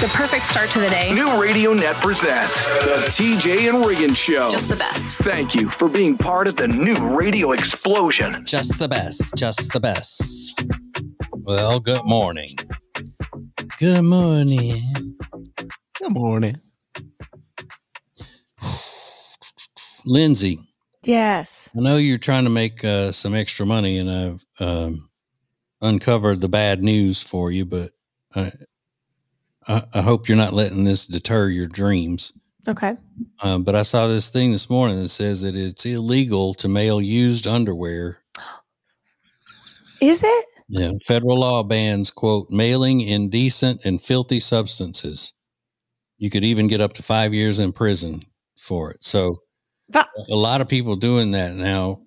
perfect start to the day. New Radio Net presents the TJ and Riggins Show. Just the best. Thank you for being part of the new radio explosion. Just the best. Just the best. Well, good morning. Good morning. Good morning. Lindsay. Yes. I know you're trying to make some extra money, and I've uncovered the bad news for you, but I hope you're not letting this deter your dreams. Okay. But I saw this thing this morning that says that it's illegal to mail used underwear. Is it? Yeah. Federal law bans, quote, mailing indecent and filthy substances. You could even get up to 5 years in prison for it. So a lot of people doing that now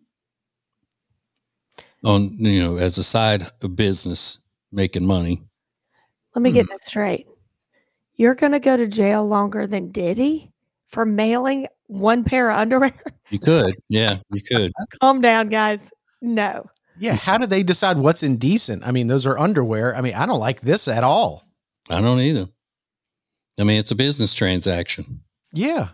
on, as a side of business, making money. Let me get this straight. You're going to go to jail longer than Diddy for mailing one pair of underwear? You could. Yeah, you could. Calm down, guys. No. Yeah. How do they decide what's indecent? I mean, those are underwear. I mean, I don't like this at all. I don't either. I mean, it's a business transaction. Yeah.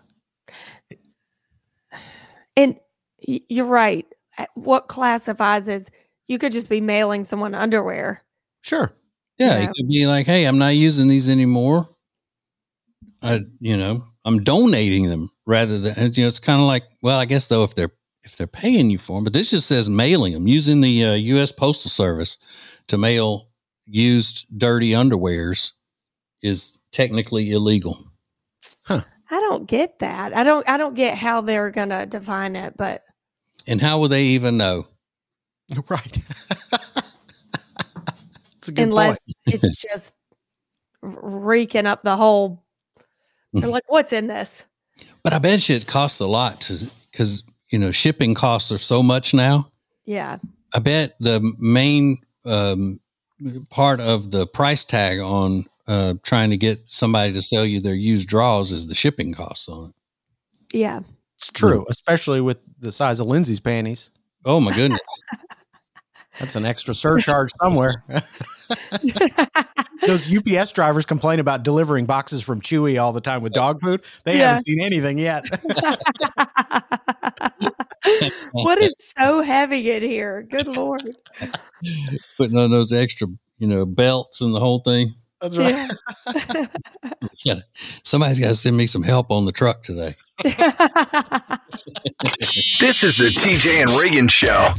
And you're right. What classifies as you could just be mailing someone underwear. Sure. Yeah. It could be like, hey, I'm not using these anymore. I'm donating them rather than, it's kind of like, well, I guess though, if they're paying you for them, but this just says mailing them, using the U.S. Postal Service to mail used dirty underwears is technically illegal. Huh. I don't get that. I don't get how they're going to define it, but. And how will they even know? Right. It's a good Unless point. it's just reeking up the whole. They're like, what's in this? But I bet you it costs a lot because, shipping costs are so much now. Yeah. I bet the main part of the price tag on trying to get somebody to sell you their used drawers is the shipping costs on it. Yeah. It's true, especially with the size of Lindsay's panties. Oh, my goodness. That's an extra surcharge somewhere. Those UPS drivers complain about delivering boxes from Chewy all the time with dog food. They haven't seen anything yet. What is so heavy in here? Good Lord. Putting on those extra, belts and the whole thing. That's right. Yeah. Somebody's got to send me some help on the truck today. This is the TJ and Riggins Show.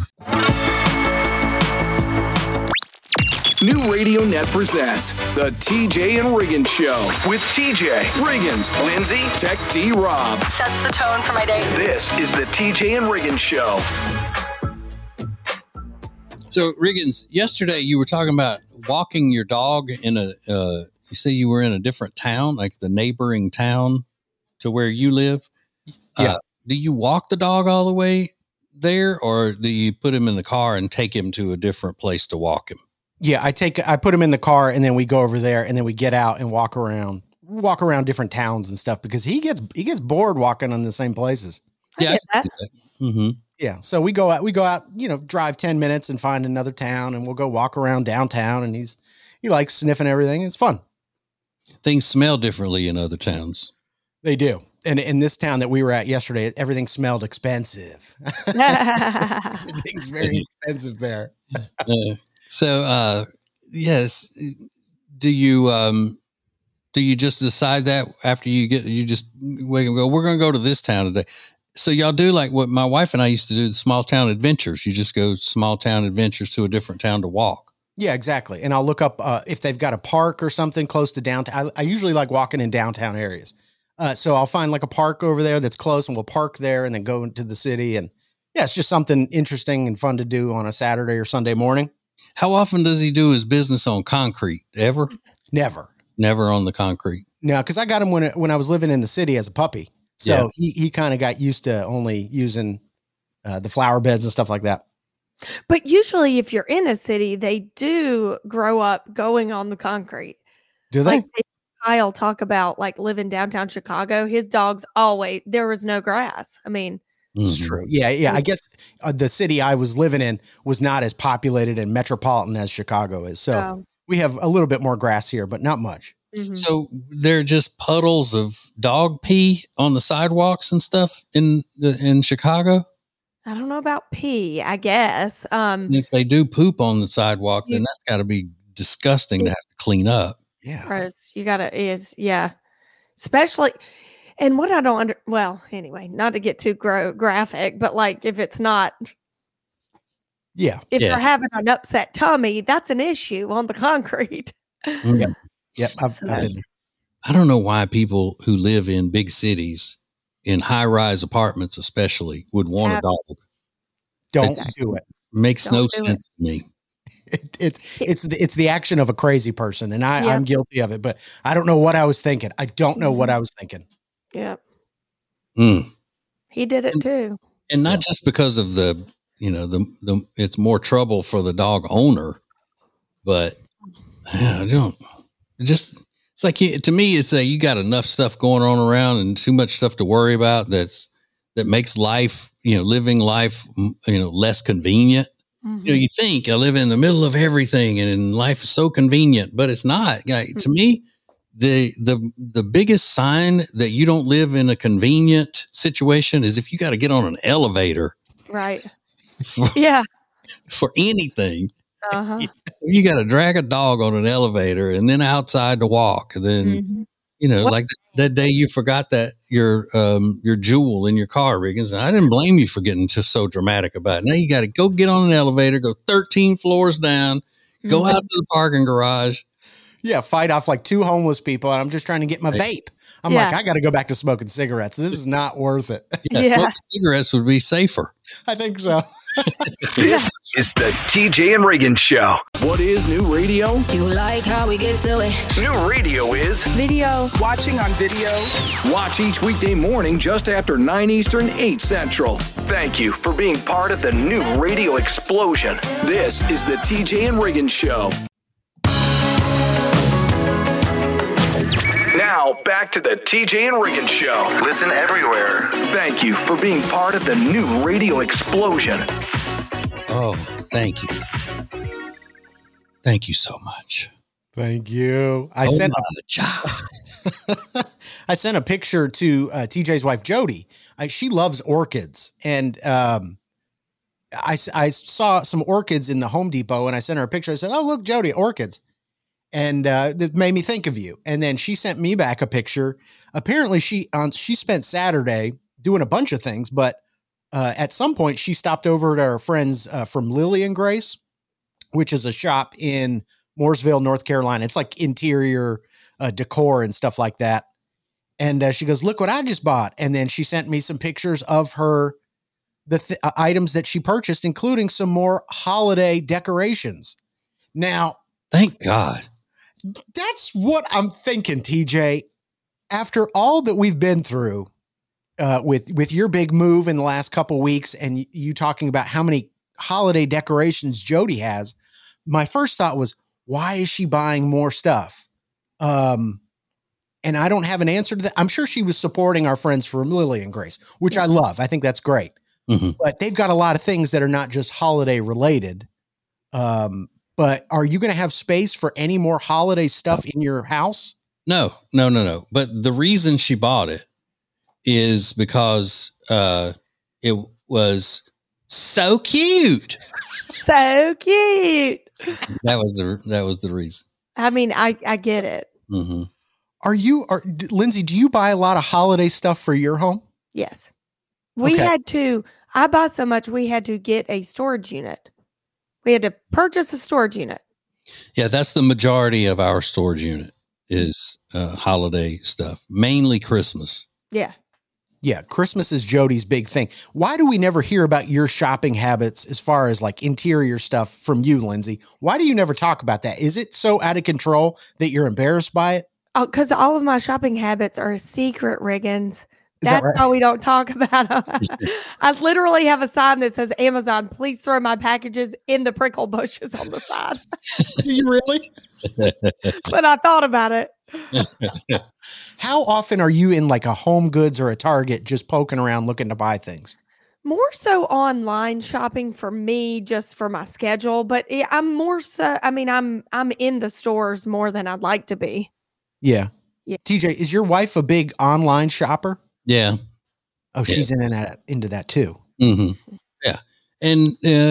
New Radio Net presents the TJ and Riggins Show with TJ, Riggins, Lindsay, Tech D Rob. Sets the tone for my day. This is the TJ and Riggins Show. So, Riggins, yesterday you were talking about walking your dog in you say you were in a different town, like the neighboring town to where you live. Yeah. Do you walk the dog all the way there, or do you put him in the car and take him to a different place to walk him? Yeah, I put him in the car and then we go over there and then we get out and walk around different towns and stuff because he gets bored walking in the same places. Yeah. Mm-hmm. Yeah. So we go out, drive 10 minutes and find another town and we'll go walk around downtown and he likes sniffing everything. It's fun. Things smell differently in other towns. They do. And in this town that we were at yesterday, everything smelled expensive. Everything's very expensive there. Yes. Do you just decide that after you just wake and go, we're going to go to this town today? So y'all do like what my wife and I used to do, the small town adventures. You just go small town adventures to a different town to walk. Yeah, exactly. And I'll look up if they've got a park or something close to downtown. I usually like walking in downtown areas. So I'll find like a park over there that's close and we'll park there and then go into the city. And yeah, it's just something interesting and fun to do on a Saturday or Sunday morning. How often does he do his business on concrete? Ever? Never on the concrete. No, because I got him when I was living in the city as a puppy. So he kind of got used to only using the flower beds and stuff like that. But usually if you're in a city, they do grow up going on the concrete. Do they? Like Kyle talk about like living downtown Chicago. His dogs there was no grass. I mean, it's true. Yeah. I guess the city I was living in was not as populated and metropolitan as Chicago is. So we have a little bit more grass here, but not much. Mhm. So they're just puddles of dog pee on the sidewalks and stuff in Chicago. I don't know about pee, I guess. And if they do poop on the sidewalk, You- then that's got to be disgusting to have to clean up. Yeah. gross. You gotta yeah. Especially, and what I don't well, anyway, not to get too graphic, but like if it's not, Yeah. if Yeah. they're having an upset tummy, that's an issue on the concrete. Mm. Yep. I've So- been there. I don't know why people who live in big cities, in high-rise apartments especially, would want a Have- dog. Don't Exactly. do it. Makes Don't no do it. sense to me. It's the action of a crazy person, and Yep. I'm guilty of it. But I don't know what I was thinking. I don't know what I was thinking. Yeah, Mm. he did it too. And not just because of the it's more trouble for the dog owner, but I don't just, it's like, to me, it's that you got enough stuff going on around and too much stuff to worry about. That makes life, living life, less convenient. Mhm. You think I live in the middle of everything and life is so convenient, but it's not. To me, the biggest sign that you don't live in a convenient situation is if you got to get on an elevator Right. for, Yeah. for anything. Uh-huh. You got to drag a dog on an elevator and then outside to walk. And then, Mhm. like that day you forgot that your jewel in your car, Riggins. I didn't blame you for getting just so dramatic about it. Now you got to go get on an elevator, go 13 floors down, go Mhm. out to the parking garage. Yeah, fight off like 2 homeless people, and I'm just trying to get my vape. I'm Yeah. like, I got to go back to smoking cigarettes. This is not worth it. Yeah, Yeah. smoking cigarettes would be safer. I think so. This is the TJ and Reagan Show. What is new radio? You like how we get to it. New radio is Video. Watching on video. watch each weekday morning just after 9 Eastern, 8 Central. Thank you for being part of the new radio explosion. This is the TJ and Reagan Show. Now, back to the TJ and Reagan Show. Listen everywhere. Thank you for being part of the new radio explosion. Oh, thank you. Thank you so much. Thank you. Oh, I sent a picture to TJ's wife, Jody. She loves orchids. And I saw some orchids in the Home Depot, and I sent her a picture. I said, oh, look, Jody, orchids. And that made me think of you. And then she sent me back a picture. Apparently, she spent Saturday doing a bunch of things, but at some point, she stopped over to our friends from Lily and Grace, which is a shop in Mooresville, North Carolina. It's like interior decor and stuff like that. And she goes, look what I just bought. And then she sent me some pictures of the items that she purchased, including some more holiday decorations. Now, thank God. That's what I'm thinking, TJ. After all that we've been through with your big move in the last couple weeks and you talking about how many holiday decorations Jody has, my first thought was, why is she buying more stuff? And I don't have an answer to that. I'm sure she was supporting our friends from Lily and Grace, which I love. I think that's great. Mhm. But they've got a lot of things that are not just holiday related. But are you going to have space for any more holiday stuff in your house? No. But the reason she bought it is because it was so cute. So cute. That was the reason. I mean, I get it. Mm-hmm. Lindsay, do you buy a lot of holiday stuff for your home? Yes. We Okay. had to, I bought so much, we had to get a storage unit. We had to purchase a storage unit. Yeah, that's the majority of our storage unit is holiday stuff, mainly Christmas. Yeah. Yeah, Christmas is Jody's big thing. Why do we never hear about your shopping habits as far as like interior stuff from you, Lindsay? Why do you never talk about that? Is it so out of control that you're embarrassed by it? Oh, because all of my shopping habits are a secret, Riggins. Is that That's right? why we don't talk about them. I literally have a sign that says, Amazon, please throw my packages in the prickle bushes on the side. Do you really? But I thought about it. How often are you in like a Home Goods or a Target just poking around looking to buy things? More so online shopping for me, just for my schedule. But I'm more so, I mean, I'm in the stores more than I'd like to be. Yeah. Yeah. TJ, is your wife a big online shopper? Yeah. Oh, she's into that too. Mm-hmm. Yeah. And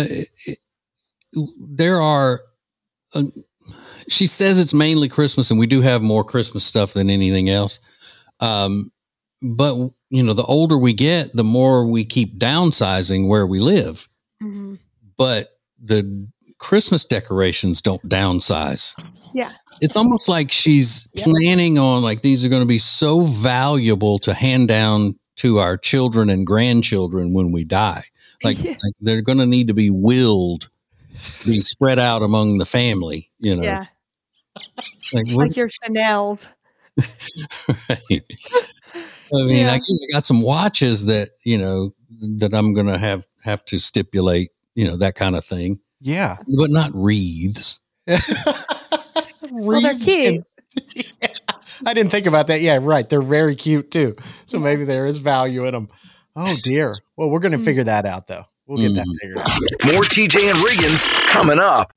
there are, she says it's mainly Christmas, and we do have more Christmas stuff than anything else. But, the older we get, the more we keep downsizing where we live. Mm-hmm. But the Christmas decorations don't downsize. Yeah. It's almost like she's planning on, like, these are going to be so valuable to hand down to our children and grandchildren when we die. Like they're going to need to be willed, being spread out among the family, Yeah. Like your Chanel's. Right. I mean, I got some watches that, that I'm going to have to stipulate, that kind of thing. Yeah. But not wreaths. Well, they're cute. I didn't think about that. Yeah, right. They're very cute too. So maybe there is value in them. Oh dear. Well, we're going to figure that out though. We'll get that figured out. More TJ and Riggins coming up.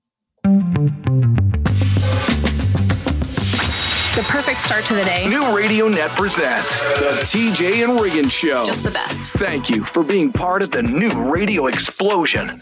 The perfect start to the day. New Radio Net presents the TJ and Riggins Show. Just the best. Thank you for being part of the new radio explosion.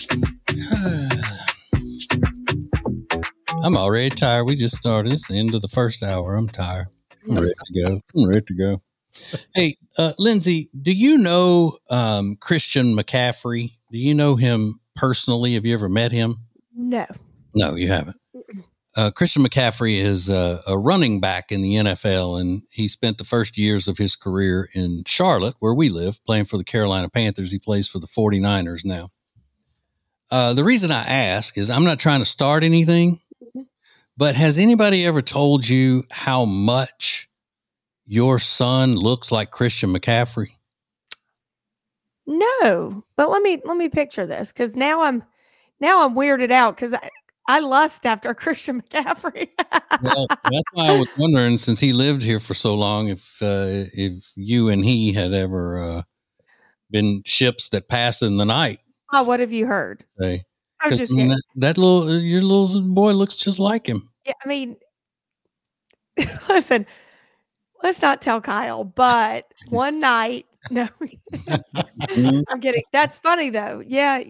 I'm already tired. We just started. It's the end of the first hour. I'm tired. I'm ready to go. Hey, Lindsay, do you know Christian McCaffrey? Do you know him personally? Have you ever met him? No. No, you haven't. Christian McCaffrey is a running back in the NFL, and he spent the first years of his career in Charlotte, where we live, playing for the Carolina Panthers. He plays for the 49ers now. The reason I ask is I'm not trying to start anything, but has anybody ever told you how much your son looks like Christian McCaffrey? No, but let me picture this, because now I'm weirded out because I lust after Christian McCaffrey. Well, that's why I was wondering, since he lived here for so long, if you and he had ever been ships that pass in the night. Oh, what have you heard? Say, I'm just kidding. your little boy looks just like him. Yeah, I mean, listen, let's not tell Kyle, but one night, no, I'm kidding. That's funny though. Yeah,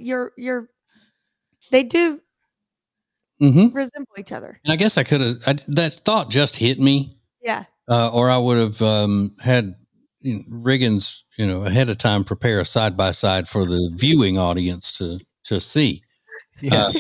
they do resemble each other. And I guess I could have, that thought just hit me. Yeah. Or I would have had Riggins, ahead of time prepare a side by side for the viewing audience to see. Yeah.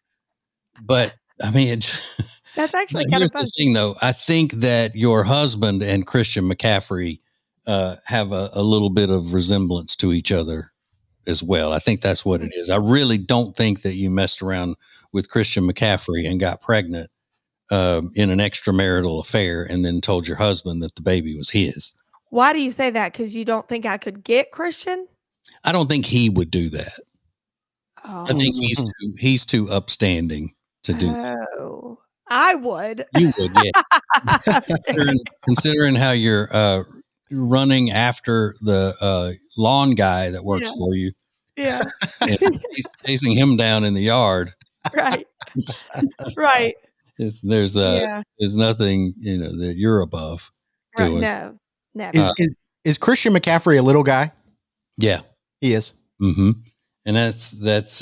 But I mean, That's actually kind of fun. The thing, though. I think that your husband and Christian McCaffrey have a little bit of resemblance to each other as well. I think that's what it is. I really don't think that you messed around with Christian McCaffrey and got pregnant in an extramarital affair and then told your husband that the baby was his. Why do you say that? Because you don't think I could get Christian? I don't think he would do that. Oh. I think he's too upstanding to do that. Oh, I would. You would, yeah. considering how you're running after the lawn guy that works for you. Yeah. And chasing him down in the yard. Right. Right. There's nothing, that you're above doing. No, never. Is Christian McCaffrey a little guy? Yeah. He is. Mm-hmm. And that's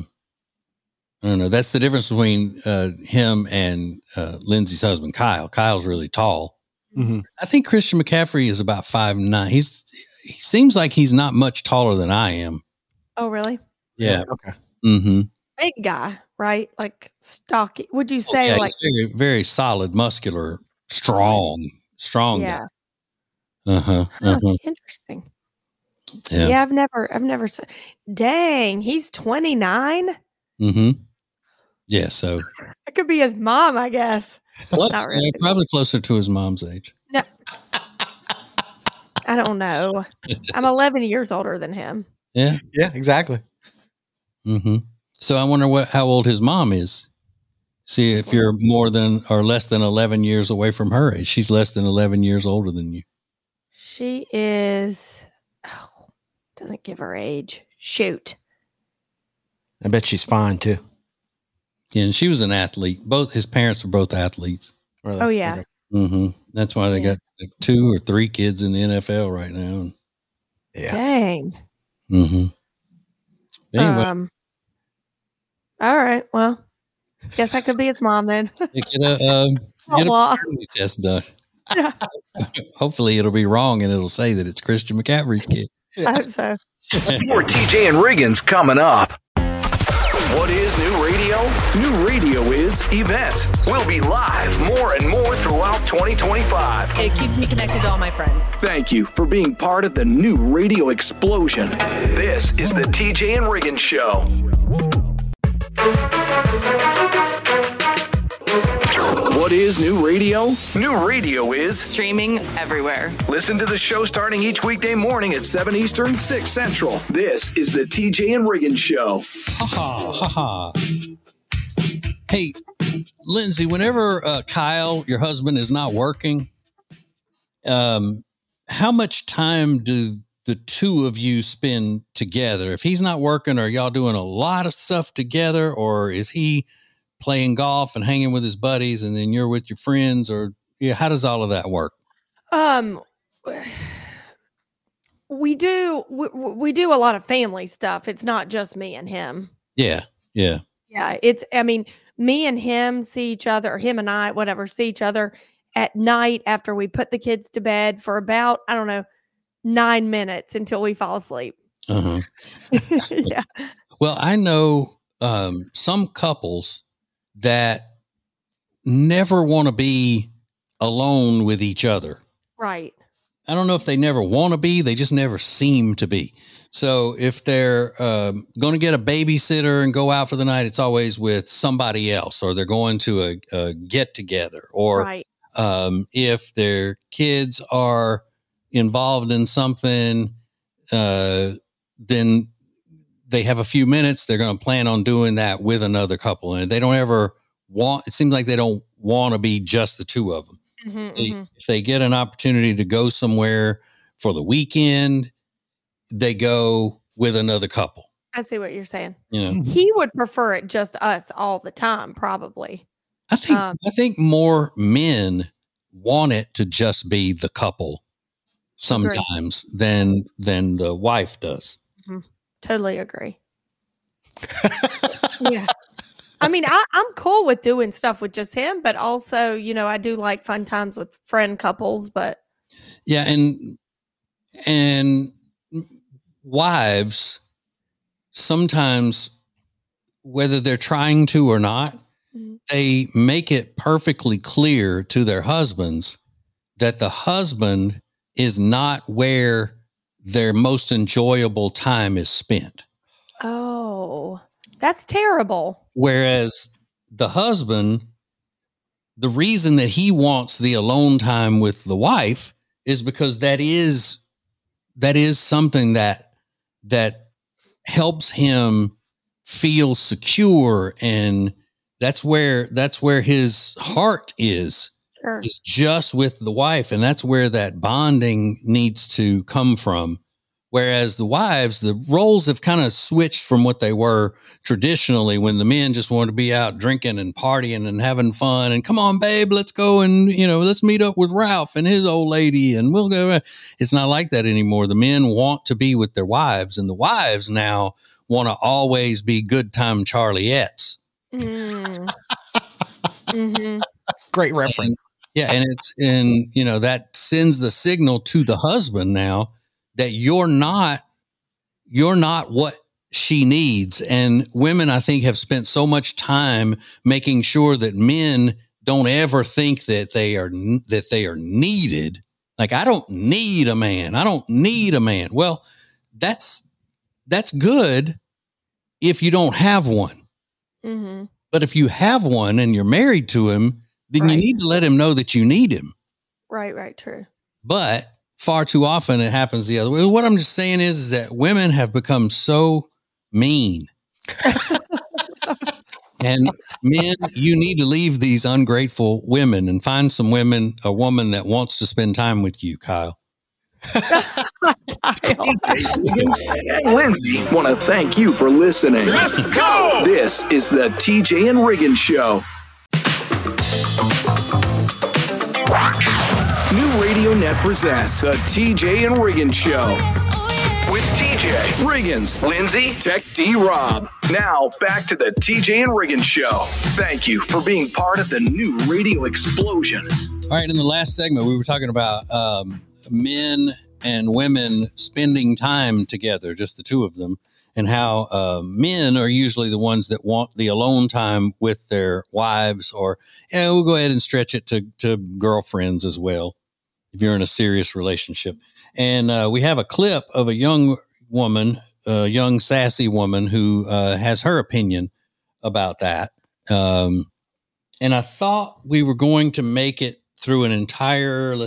I don't know. That's the difference between him and Lindsay's husband, Kyle. Kyle's really tall. Mm-hmm. I think Christian McCaffrey is about 5'9". He seems like he's not much taller than I am. Oh, really? Yeah. Okay. Mm-hmm. Big guy, right? Like stocky. Would you say like very, very solid, muscular, strong yeah. guy. Uh-huh. Interesting. Yeah. Yeah, I've never said. Dang, he's 29. Mm-hmm. Yeah, so It could be his mom, I guess. Not really. Probably closer to his mom's age. No, I don't know. I'm 11 years older than him. Yeah. Yeah, exactly. Mm-hmm. So I wonder how old his mom is. See if you're more than or less than 11 years away from her age. She's less than 11 years older than you. She is. Oh, doesn't give her age. Shoot. I bet she's fine too. Yeah, and she was an athlete. Both his parents were both athletes. Really? Oh yeah. Okay. Mm-hmm. That's why they got like 2 or 3 kids in the NFL right now. Yeah. Dang. Mm-hmm. Anyway, all right. Well, guess I could be his mom then. get a paternity test done. Yeah. Hopefully it'll be wrong and it'll say that it's Christian McCaffrey's kid. I hope so. More TJ and Riggins coming up. What is new radio? New radio is events. We'll be live more and more throughout 2025. It keeps me connected to all my friends. Thank you for being part of the new radio explosion. This is the TJ and Riggins Show. What is new radio? New radio is Streaming everywhere. listen to the show starting each weekday morning at 7 Eastern, 6 Central. This is the TJ and Riggins Show. Ha ha. Hey, Lindsay, whenever Kyle, your husband, is not working, how much time do the two of you spend together? If he's not working, are y'all doing a lot of stuff together, or is he playing golf and hanging with his buddies and then you're with your friends, or how does all of that work? We do a lot of family stuff. It's not just me and him. Yeah. Me and him see each other, or him and I, whatever, see each other at night after we put the kids to bed for about, 9 minutes until we fall asleep. Uh-huh. Yeah. Well, I know some couples that never want to be alone with each other. Right. I don't know if they never want to be, they just never seem to be. So if they're going to get a babysitter and go out for the night, it's always with somebody else, or they're going to a get together, or Right. If their kids are involved in something, then they have a few minutes, they're going to plan on doing that with another couple. And they don't ever it seems like they don't want to be just the two of them. If they get an opportunity to go somewhere for the weekend, they go with another couple. I see what you're saying. You know, He would prefer it just us all the time, probably. I think more men want it to just be the couple sometimes than the wife does. Totally agree. Yeah. I mean, I'm cool with doing stuff with just him, but also, I do like fun times with friend couples, but yeah. And wives sometimes, whether they're trying to or not, they make it perfectly clear to their husbands that the husband is not where their most enjoyable time is spent. Oh, that's terrible. Whereas the husband, the reason that he wants the alone time with the wife is because that is something that helps him feel secure, and that's where his heart is. Sure. Is just with the wife, and that's where that bonding needs to come from. Whereas the wives, the roles have kind of switched from what they were traditionally, when the men just wanted to be out drinking and partying and having fun and come on, babe, let's go and, let's meet up with Ralph and his old lady and we'll go. It's not like that anymore. The men want to be with their wives, and the wives now want to always be good time Charliettes. Great reference. And that sends the signal to the husband now that you're not what she needs. And women, I think, have spent so much time making sure that men don't ever think that they are needed. Like, I don't need a man. I don't need a man. Well, that's good if you don't have one. But if you have one and you're married to him, then you need to let him know that you need him. Right. True. But far too often it happens the other way. What I'm just saying is that women have become so mean. And men, you need to leave these ungrateful women and find a woman that wants to spend time with you, Kyle. Lindsay want to thank you for listening. Let's go! This is the TJ and Riggins Show. TNet presents the TJ and Riggins Show. With TJ, Riggins, Lindsay, Tech D-Rob. Now, back to the TJ and Riggins Show. Thank you for being part of the new radio explosion. All right, in the last segment, we were talking about men and women spending time together, just the two of them, and how men are usually the ones that want the alone time with their wives, or we'll go ahead and stretch it to girlfriends as well, if you're in a serious relationship. And we have a clip of a young woman, a young sassy woman who has her opinion about that. And I thought we were going to make it through an entire,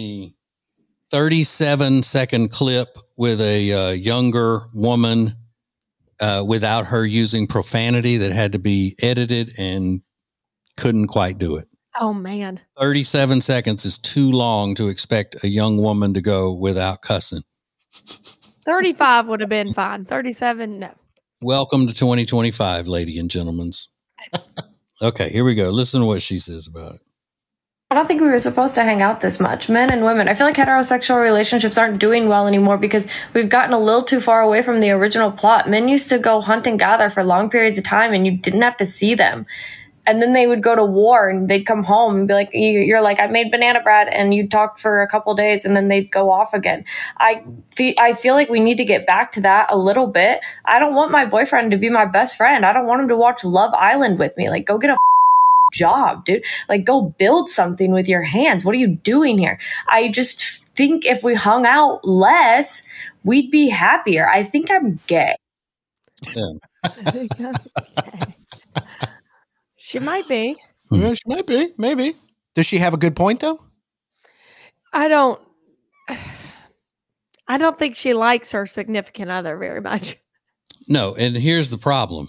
37-second clip with a younger woman without her using profanity that had to be edited, and couldn't quite do it. Oh, man. 37 seconds is too long to expect a young woman to go without cussing. 35 would have been fine. 37, no. Welcome to 2025, ladies and gentlemen. Okay, here we go. Listen to what she says about it. I don't think we were supposed to hang out this much, men and women. I feel like heterosexual relationships aren't doing well anymore because we've gotten a little too far away from the original plot. Men used to go hunt and gather for long periods of time, and you didn't have to see them. And then they would go to war, and they'd come home and be like, you're like, I made banana bread, and you'd talk for a couple of days, and then they'd go off again. I feel like we need to get back to that a little bit. I don't want my boyfriend to be my best friend. I don't want him to watch Love Island with me. Like, go get a job, dude. Like, go build something with your hands. What are you doing here? I just think if we hung out less, we'd be happier. I think I'm gay. Yeah. She might be. Yeah, she might be. Maybe. Does she have a good point, though? I don't think she likes her significant other very much. No, and here's the problem.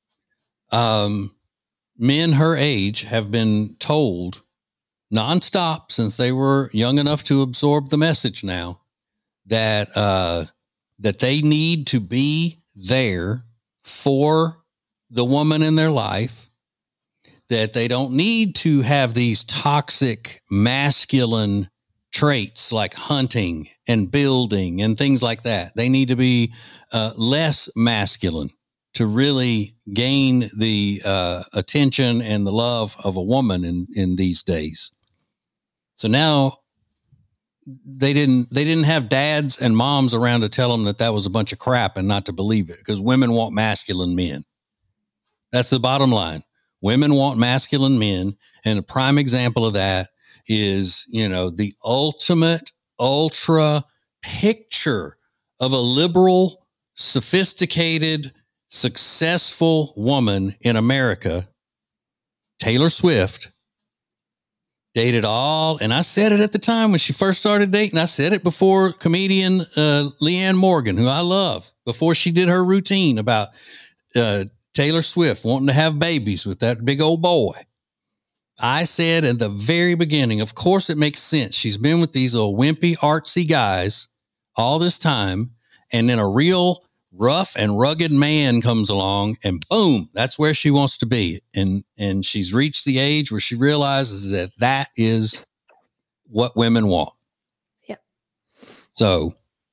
Men her age have been told nonstop since they were young enough to absorb the message now that that they need to be there for the woman in their life, that they don't need to have these toxic masculine traits like hunting and building and things like that. They need to be less masculine to really gain the attention and the love of a woman in these days. So now they didn't have dads and moms around to tell them that was a bunch of crap and not to believe it, because women want masculine men. That's the bottom line. Women want masculine men. And a prime example of that is, the ultimate ultra picture of a liberal, sophisticated, successful woman in America, Taylor Swift, dated all, and I said it at the time when she first started dating. I said it before comedian Leanne Morgan, who I love, before she did her routine about Taylor Swift wanting to have babies with that big old boy. I said at the very beginning, of course it makes sense. She's been with these little wimpy, artsy guys all this time, and then a real rough and rugged man comes along, and boom, that's where she wants to be. And she's reached the age where she realizes that is what women want. Yep. So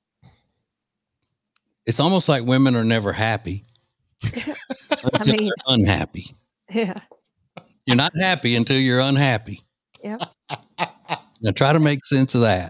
it's almost like women are never happy. Until you're unhappy. Yeah. You're not happy until you're unhappy. Yep. Now try to make sense of that.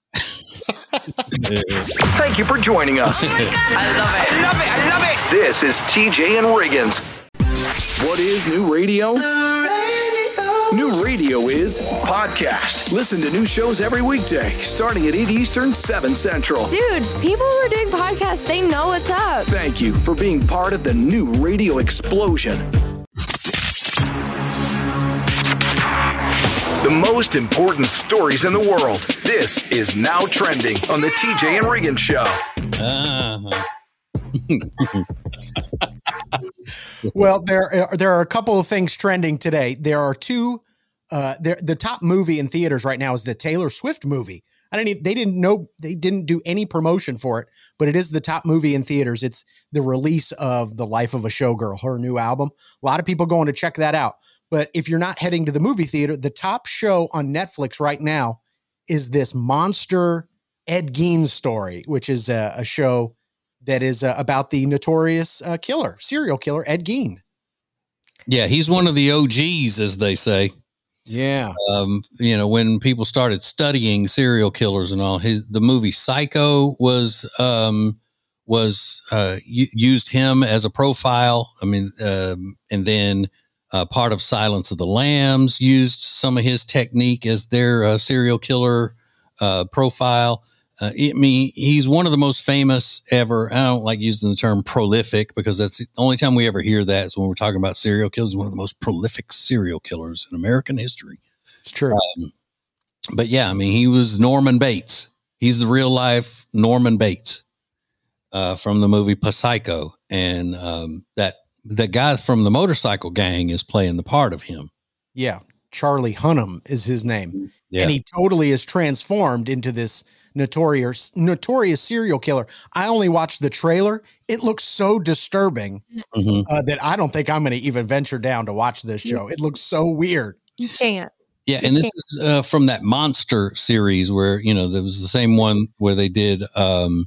Thank you for joining us. I love it. This is TJ and Riggins. What is new radio? New radio is podcast. Listen to new shows every weekday, starting at 8 Eastern, 7 Central. Dude, people who are doing podcasts, they know what's up. Thank you for being part of the new radio explosion. The most important stories in the world. This is Now Trending on the TJ and Riggins Show. Well, there are a couple of things trending today. There are two. The top movie in theaters right now is the Taylor Swift movie. They didn't do any promotion for it, but it is the top movie in theaters. It's the release of The Life of a Showgirl, her new album. A lot of people going to check that out. But if you're not heading to the movie theater, the top show on Netflix right now is this monster Ed Gein story, which is a show that is about the notorious serial killer, Ed Gein. Yeah, he's one of the OGs, as they say. Yeah. When people started studying serial killers and all, the movie Psycho used him as a profile. I mean, and then part of Silence of the Lambs used some of his technique as their serial killer profile. He's one of the most famous ever. I don't like using the term prolific because that's the only time we ever hear that is when we're talking about serial killers. One of the most prolific serial killers in American history. It's true. But yeah, I mean, he was Norman Bates. He's the real life Norman Bates from the movie Psycho. And that the guy from the motorcycle gang is playing the part of him. Yeah. Charlie Hunnam is his name. Yeah. And he totally is transformed into this notorious serial killer. I only watched the trailer. It looks so disturbing that I don't think I'm going to even venture down to watch this show. It looks so weird. You can't. Yeah, and this is from that Monster series where, there was the same one where they did Jeffrey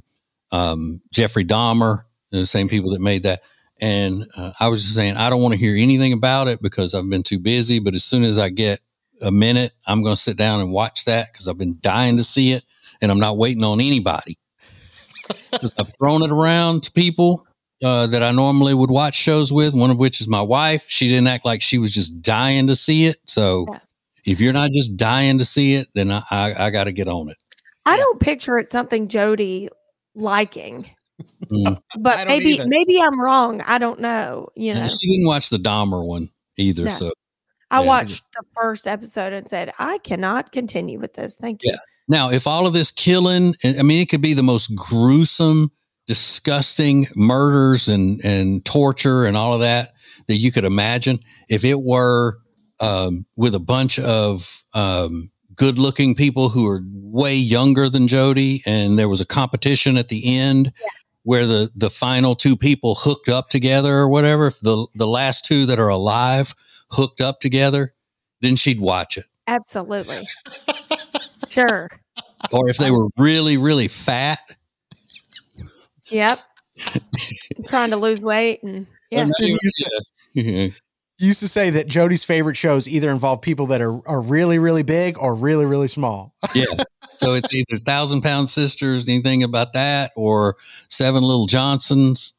Dahmer, the same people that made that. And I was just saying, I don't want to hear anything about it because I've been too busy. But as soon as I get a minute, I'm going to sit down and watch that because I've been dying to see it. And I'm not waiting on anybody. I've thrown it around to people that I normally would watch shows with, one of which is my wife. She didn't act like she was just dying to see it. So if you're not just dying to see it, then I got to get on it. I don't picture it something Jody liking. But maybe I'm wrong. I don't know. She didn't watch the Dahmer one either. No. So I watched the first episode and said, I cannot continue with this. Thank you. Yeah. Now, if all of this killing, I mean, it could be the most gruesome, disgusting murders and torture and all of that you could imagine. If it were with a bunch of good-looking people who are way younger than Jody, and there was a competition at the end where the final two people hooked up together or whatever, if the last two that are alive hooked up together, then she'd watch it. Absolutely. Sure. Or if they were really, really fat. Yep. Trying to lose weight and You used to say that Jody's favorite shows either involve people that are really, really big or really, really small. Yeah. So it's either 1,000-Pound Sisters, anything about that, or Seven Little Johnsons,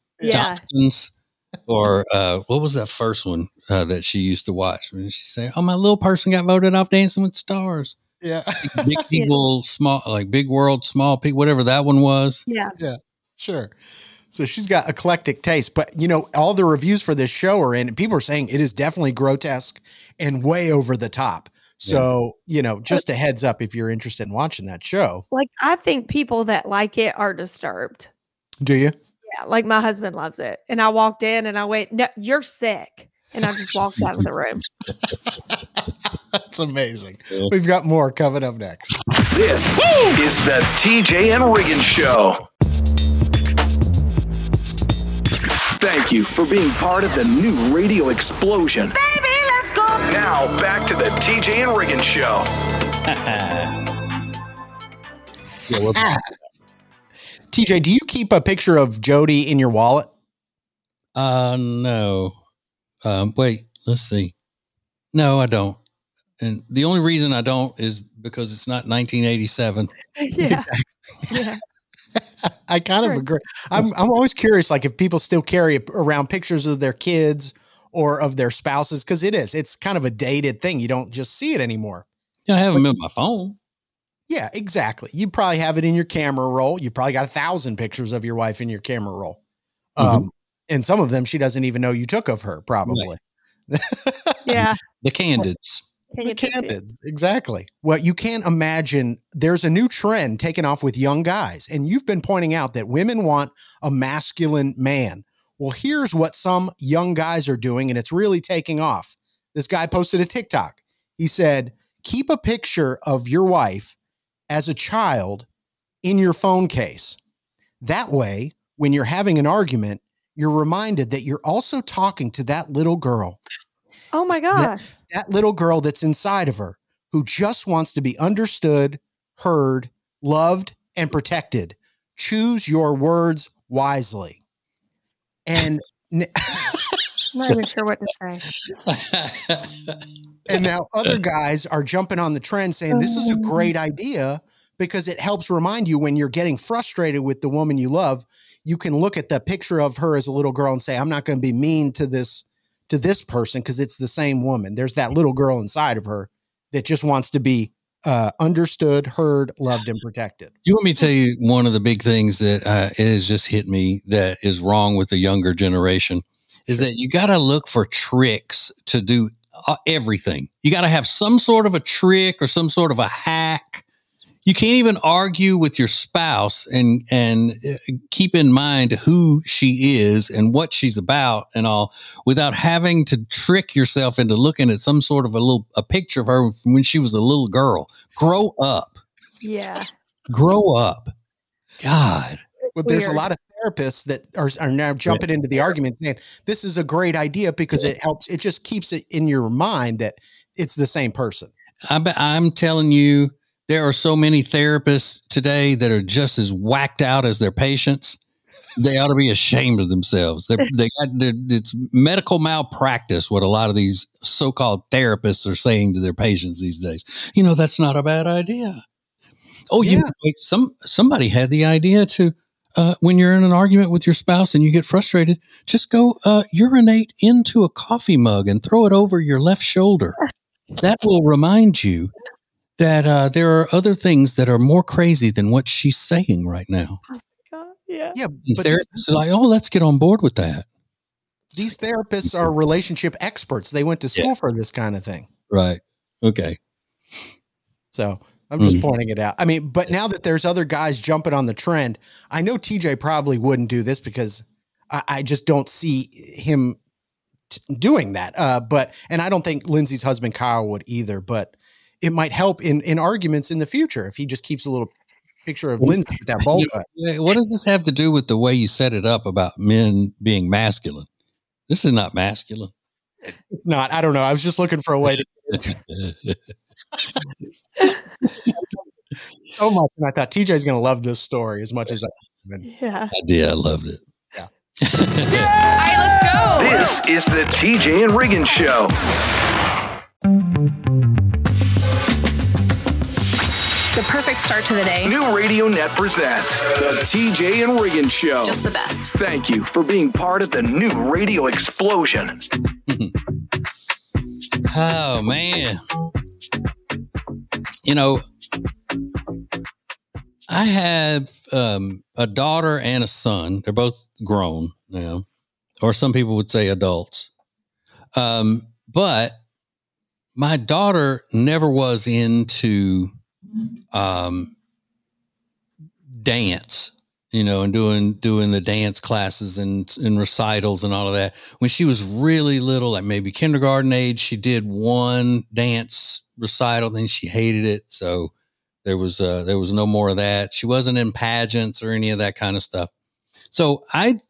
or what was that first one that she used to watch? And she say, "Oh, my little person got voted off Dancing with the Stars." Yeah. Big people, small, like Big World, Small People, whatever that one was. Yeah. Yeah. Sure. So she's got eclectic taste, but all the reviews for this show are in, and people are saying it is definitely grotesque and way over the top. So, just a heads up if you're interested in watching that show. Like, I think people that like it are disturbed. Do you? Yeah. Like my husband loves it. And I walked in and I went, "No, you're sick." And I just walked out of the room. That's amazing. We've got more coming up next. This is the TJ and Riggin Show. Thank you for being part of the new radio explosion. Baby, let's go. Now, back to the TJ and Riggin Show. TJ, do you keep a picture of Jody in your wallet? No. Wait, let's see. No, I don't. And the only reason I don't is because it's not 1987. Yeah. Yeah. I kind of agree. I'm always curious, like if people still carry around pictures of their kids or of their spouses, because it's kind of a dated thing. You don't just see it anymore. Yeah, I have them in my phone. Yeah, exactly. You probably have it in your camera roll. You probably got 1,000 pictures of your wife in your camera roll. And some of them she doesn't even know you took of her, probably. Right. Yeah. The Candids. The Candids, exactly. Well, you can't imagine there's a new trend taking off with young guys. And you've been pointing out that women want a masculine man. Well, here's what some young guys are doing, and it's really taking off. This guy posted a TikTok. He said, keep a picture of your wife as a child in your phone case. That way, when you're having an argument, you're reminded that you're also talking to that little girl. Oh my gosh. That little girl that's inside of her who just wants to be understood, heard, loved, and protected. Choose your words wisely. And I'm not even sure what to say. and now other guys are jumping on the trend saying this is a great idea because it helps remind you when you're getting frustrated with the woman you love, you can look at the picture of her as a little girl and say, I'm not going to be mean to this person because it's the same woman. There's that little girl inside of her that just wants to be understood, heard, loved, and protected. You want me to tell you one of the big things that it has just hit me that is wrong with the younger generation is that you got to look for tricks to do everything. You got to have some sort of a trick or some sort of a hack. You can't even argue with your spouse and keep in mind who she is and what she's about and all without having to trick yourself into looking at some sort of a picture of her from when she was a little girl. Grow up. Yeah. Grow up. God. But there's a lot of therapists that are now jumping into the argument saying this is a great idea because it helps. It just keeps it in your mind that it's the same person. I'm telling you, there are so many therapists today that are just as whacked out as their patients. They ought to be ashamed of themselves. It's medical malpractice what a lot of these so-called therapists are saying to their patients these days. You know, that's not a bad idea. Oh, yeah. Somebody had the idea to, when you're in an argument with your spouse and you get frustrated, just go urinate into a coffee mug and throw it over your left shoulder. That will remind you that there are other things that are more crazy than what she's saying right now. Oh, God, yeah. Yeah. But therapists are like, oh, let's get on board with that. These therapists are relationship experts. They went to school for this kind of thing. Right. Okay. So I'm just pointing it out. I mean, but now that there's other guys jumping on the trend, I know TJ probably wouldn't do this because I just don't see him doing that. And I don't think Lindsay's husband, Kyle, would either, but it might help in arguments in the future if he just keeps a little picture of Lindsay with that bowl cut. What does this have to do with the way you set it up about men being masculine? This is not masculine. It's not. I don't know. I was just looking for a way to so much, and I thought TJ's going to love this story as much as I did. Yeah. I did. I loved it. Yeah. All right, let's go. This is the TJ and Regan Show. The perfect start to the day. New Radio Net presents the TJ and Regan Show. Just the best. Thank you for being part of the new radio explosion. Oh, man. You know, I have a daughter and a son. They're both grown now, or some people would say adults. But my daughter never was into dance, you know, and doing the dance classes and recitals and all of that. When she was really little, like maybe kindergarten age, she did one dance recital, then she hated it. So there was no more of that. She wasn't in pageants or any of that kind of stuff. So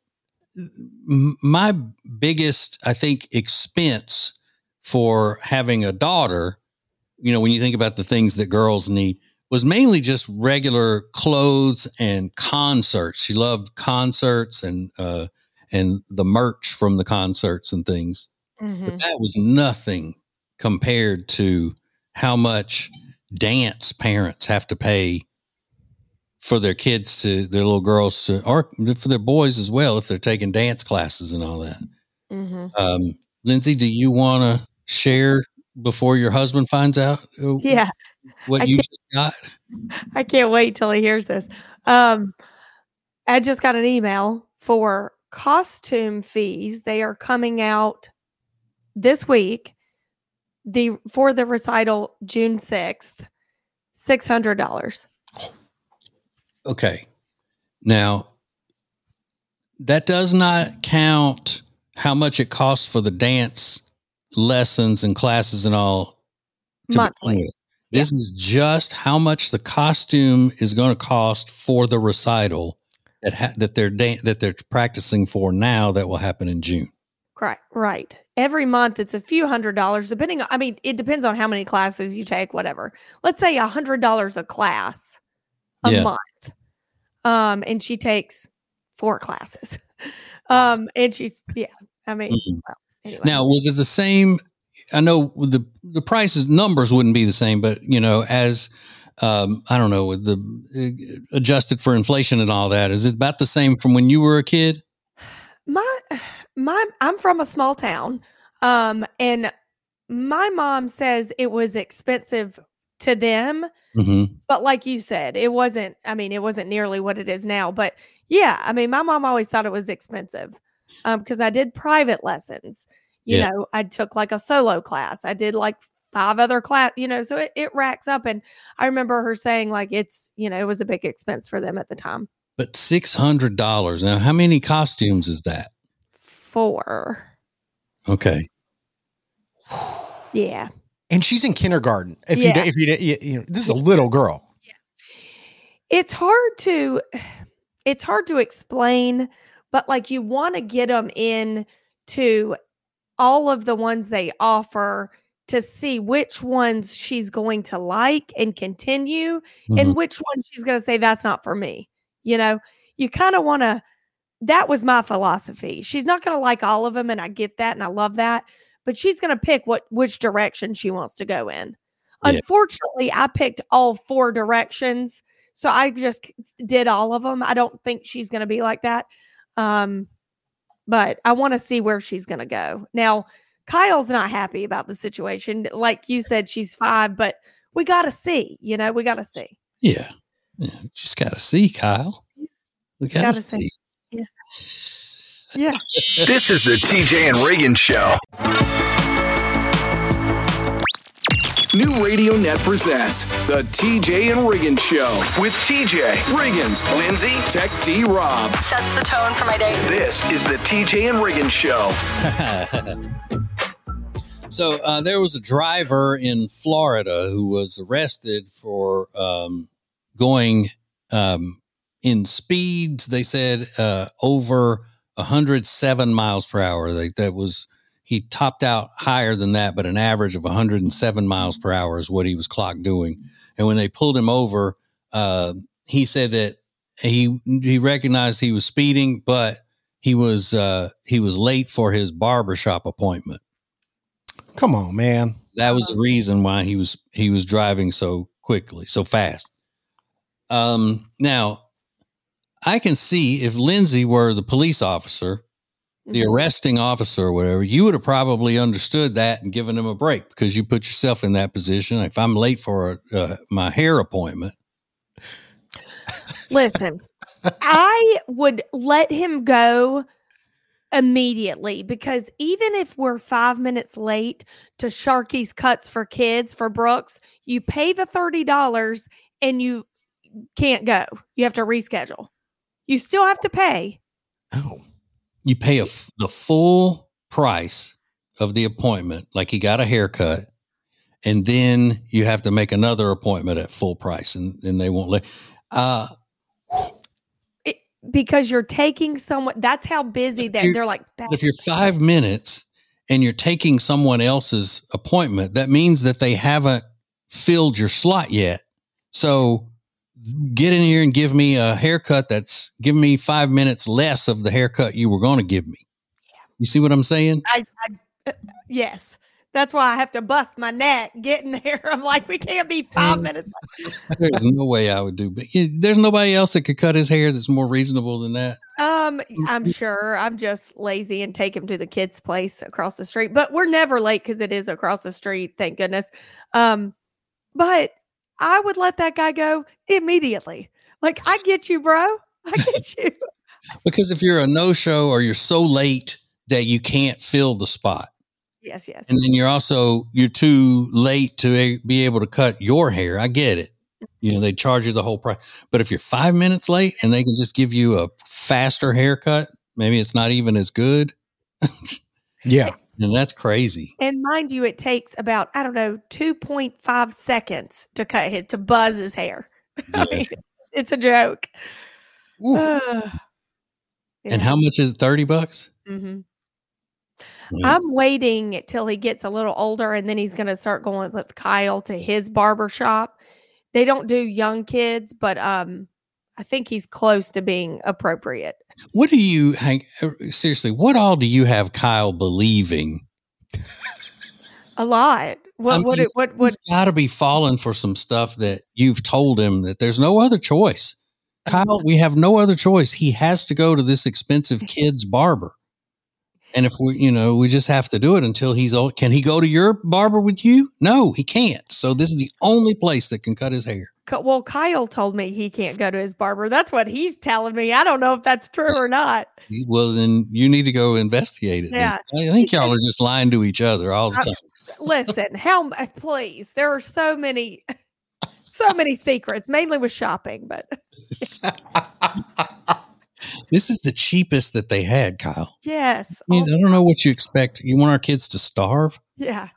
my biggest, I think, expense for having a daughter, you know, when you think about the things that girls need, was mainly just regular clothes and concerts. She loved concerts and the merch from the concerts and things. Mm-hmm. But that was nothing compared to how much dance parents have to pay for their kids to, their little girls to, or for their boys as well, if they're taking dance classes and all that. Mm-hmm. Lindsay, do you want to share before your husband finds out? Yeah. What you just got? I can't wait till he hears this. I just got an email for costume fees. They are coming out this week. For the recital June 6th, $600. Okay. Now, that does not count how much it costs for the dance lessons and classes and all. Monthly. This is just how much the costume is going to cost for the recital that they're practicing for now that will happen in June. Right. Every month it's a few $100s, depending on, I mean, it depends on how many classes you take, whatever. Let's say $100 a class a month. And she takes 4 classes. And she's, I mean, well, anyway. Now, was it the same? I know the prices, numbers wouldn't be the same, but as I don't know, with the adjusted for inflation and all that, is it about the same from when you were a kid? I'm from a small town, and my mom says it was expensive to them, but like you said, it wasn't nearly what it is now. But yeah, I mean, my mom always thought it was expensive, because I did private lessons. You know, I took like a solo class. I did like 5 other class. So it racks up. And I remember her saying like it was a big expense for them at the time. But $600. Now, how many costumes is that? 4. Okay. Yeah. And she's in kindergarten. If you this is a little girl. Yeah. It's hard to explain, but like you want to get them in to all of the ones they offer to see which ones she's going to like and continue, and which one she's going to say, that's not for me. You kind of want to, that was my philosophy. She's not going to like all of them. And I get that. And I love that, but she's going to pick which direction she wants to go in. Yeah. Unfortunately, I picked all 4 directions. So I just did all of them. I don't think she's going to be like that. But I want to see where she's going to go. Now, Kyle's not happy about the situation. Like you said, she's 5, but we got to see, we got to see. Yeah. Just got to see, Kyle. We got to see. Yeah. Yeah. This is the TJ and Reagan Show. New Radio Net presents the TJ and Reagan Show with TJ, Reagan's, Lindsay, Tech D, Rob. Sets the tone for my day. This is the TJ and Reagan Show. So there was a driver in Florida who was arrested for going in speeds. They said over 107 miles per hour. He topped out higher than that, but an average of 107 miles per hour is what he was clocked doing. And when they pulled him over, he said that he recognized he was speeding, but he was late for his barbershop appointment. Come on, man. That was the reason why he was driving so quickly, so fast. Now, I can see if Lindsay were the police officer, the arresting officer or whatever, you would have probably understood that and given him a break, because you put yourself in that position. If I'm late for my hair appointment. Listen, I would let him go immediately, because even if we're 5 minutes late to Sharky's Cuts for Kids for Brooks, you pay the $30 and you can't go. You have to reschedule. You still have to pay. Oh. You pay the full price of the appointment, like he got a haircut, and then you have to make another appointment at full price, and they won't let. Because you're taking someone. That's how busy they're like. If you're 5 minutes and you're taking someone else's appointment, that means that they haven't filled your slot yet. So get in here and give me a haircut that's giving me 5 minutes less of the haircut you were going to give me. Yeah. You see what I'm saying? Yes. That's why I have to bust my neck getting there. I'm like, we can't be 5 minutes. There's no way I would do, but there's nobody else that could cut his hair that's more reasonable than that. I'm sure. I'm just lazy and take him to the kids' place across the street, but we're never late because it is across the street. Thank goodness. But I would let that guy go immediately. Like, I get you, bro. I get you. Because if you're a no-show or you're so late that you can't fill the spot. Yes. And then you're too late to be able to cut your hair. I get it. They charge you the whole price. But if you're 5 minutes late and they can just give you a faster haircut, maybe it's not even as good. Yeah. And that's crazy. And mind you, it takes about, 2.5 seconds to buzz his hair. Yeah. I mean, it's a joke. Yeah. And how much is it? $30? Mm-hmm. I'm waiting till he gets a little older, and then he's going to start going with Kyle to his barber shop. They don't do young kids, but I think he's close to being appropriate. What do you, Hank, seriously, what all do you have Kyle believing? A lot. What He's got to be falling for some stuff that you've told him that there's no other choice. Kyle, we have no other choice. He has to go to this expensive kid's barber. And if we just have to do it until he's old. Can he go to your barber with you? No, he can't. So this is the only place that can cut his hair. Well, Kyle told me he can't go to his barber. That's what he's telling me. I don't know if that's true or not. Well, then you need to go investigate it. Yeah. I think y'all are just lying to each other all the time. Listen, please, there are so many secrets, mainly with shopping, but this is the cheapest that they had, Kyle. yes. I don't know what you expect. You want our kids to starve? Yeah.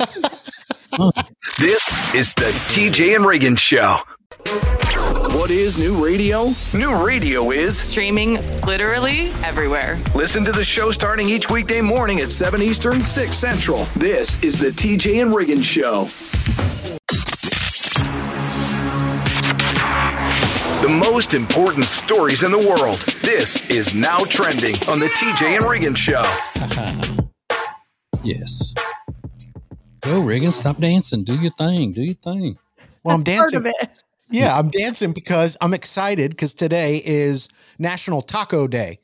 This is the TJ and Reagan Show. What is new radio? New radio is streaming literally everywhere. Listen to the show starting each weekday morning at 7 Eastern, 6 Central. This is the TJ and Reagan Show. The most important stories in the world. This is Now Trending on the TJ and Reagan Show. Yes. Go, Reagan. Stop dancing. Do your thing. Well, I'm dancing. Yeah, I'm dancing because I'm excited because today is National Taco Day.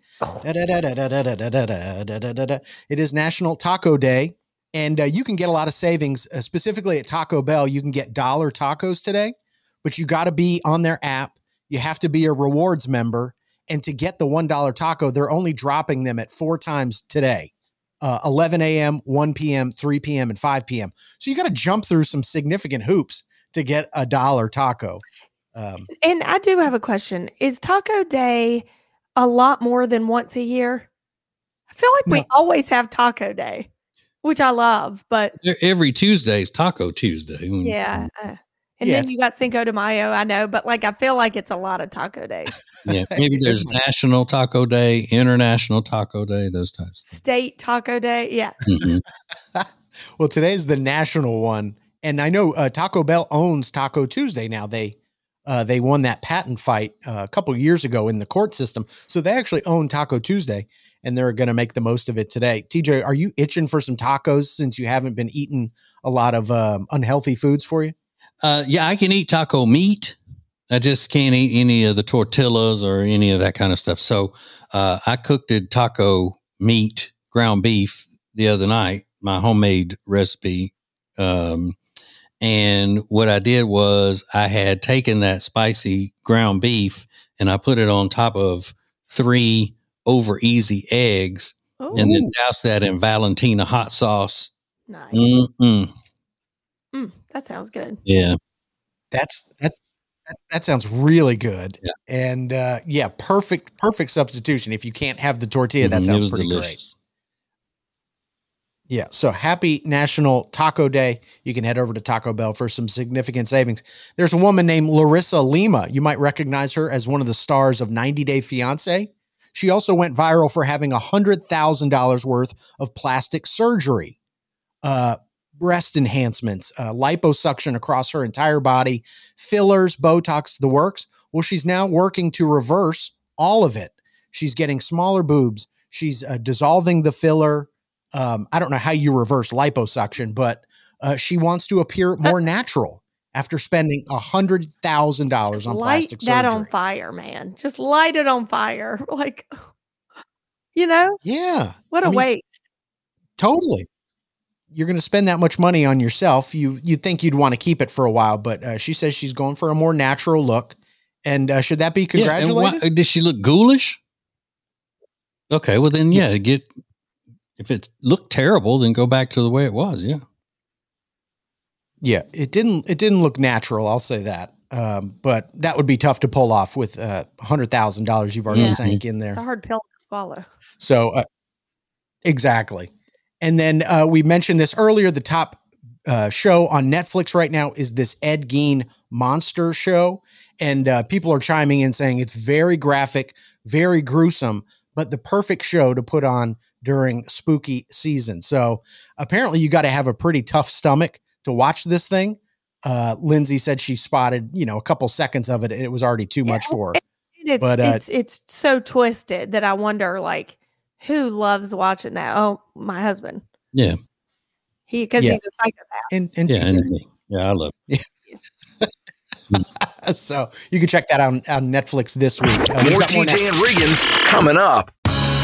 It is National Taco Day, and you can get a lot of savings, specifically at Taco Bell. You can get $1 tacos today, but you got to be on their app. You have to be a rewards member, and to get the $1 taco, they're only dropping them at 4 times today. 11 a.m., 1 p.m., 3 p.m., and 5 p.m. So you got to jump through some significant hoops to get $1 taco. And I do have a question. Is Taco Day a lot more than once a year? I feel like we always have Taco Day, which I love, but every Tuesday is Taco Tuesday. Yeah. Then you got Cinco de Mayo, I know, but I feel like it's a lot of taco days. Yeah, maybe there's National Taco Day, International Taco Day, those types. State Taco Day, yeah. Mm-hmm. Well, today's the national one, and I know Taco Bell owns Taco Tuesday now. They won that patent fight a couple of years ago in the court system, so they actually own Taco Tuesday, and they're going to make the most of it today. TJ, are you itching for some tacos since you haven't been eating a lot of unhealthy foods for you? Yeah, I can eat taco meat. I just can't eat any of the tortillas or any of that kind of stuff. So I cooked taco meat, ground beef the other night, my homemade recipe. And what I did was I had taken that spicy ground beef and I put it on top of 3 over easy eggs. Ooh. And then doused that in Valentina hot sauce. Nice. Mm-mm. That sounds good. Yeah. That sounds really good. Yeah. And perfect substitution. If you can't have the tortilla, that sounds pretty delicious. Great. Yeah. So happy National Taco Day. You can head over to Taco Bell for some significant savings. There's a woman named Larissa Lima. You might recognize her as one of the stars of 90 Day Fiancé. She also went viral for having $100,000 worth of plastic surgery. Breast enhancements, liposuction across her entire body, fillers, Botox, the works. Well, she's now working to reverse all of it. She's getting smaller boobs. She's dissolving the filler. I don't know how you reverse liposuction, but she wants to appear more natural after spending $100,000 on plastic surgery. Light that on fire, man. Just light it on fire. Yeah. What a waste. Totally. You're going to spend that much money on yourself. You'd think you'd want to keep it for a while, but she says she's going for a more natural look. And should that be congratulated? Yeah, does she look ghoulish? Okay, well then, if it looked terrible, then go back to the way it was. Yeah. Yeah, it didn't look natural. I'll say that. But that would be tough to pull off with $100,000 you've already sank in there. It's a hard pill to swallow. So exactly. And then we mentioned this earlier. The top show on Netflix right now is this Ed Gein monster show. And people are chiming in saying it's very graphic, very gruesome, but the perfect show to put on during spooky season. So apparently you got to have a pretty tough stomach to watch this thing. Lindsay said she spotted, a couple seconds of it and it was already too much for her. It's so twisted that I wonder, like, who loves watching that? Oh, my husband. Yeah. Because he's a psychopath. And I love it. So you can check that out on Netflix this week. More TJ and Riggins coming up.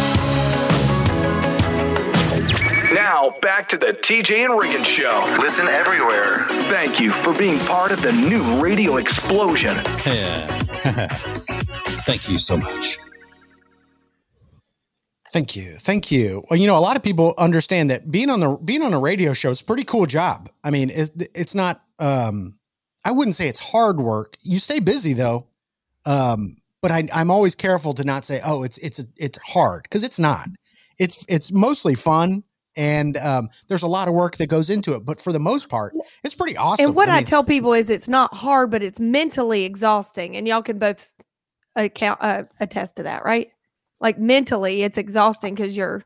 Now, back to the TJ and Riggins Show. Listen everywhere. Thank you for being part of the new radio explosion. Yeah. Thank you so much. Thank you. Well, a lot of people understand that being on a radio show is a pretty cool job. I mean, it's not. I wouldn't say it's hard work. You stay busy though, but I'm always careful to not say, "Oh, it's hard," because it's not. It's mostly fun. And there's a lot of work that goes into it. But for the most part, it's pretty awesome. And what I tell people is it's not hard, but it's mentally exhausting. And y'all can both attest to that, right? Like mentally, it's exhausting because you're.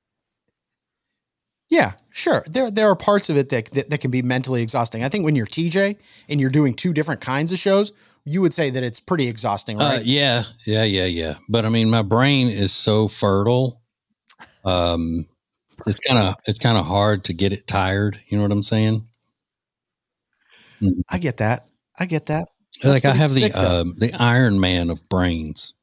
Yeah, sure. There are parts of it that can be mentally exhausting. I think when you're TJ and you're doing two different kinds of shows, you would say that it's pretty exhausting, right? Yeah. But I mean, my brain is so fertile. It's kind of hard to get it tired. You know what I'm saying? I get that. Like I have the Iron Man of brains.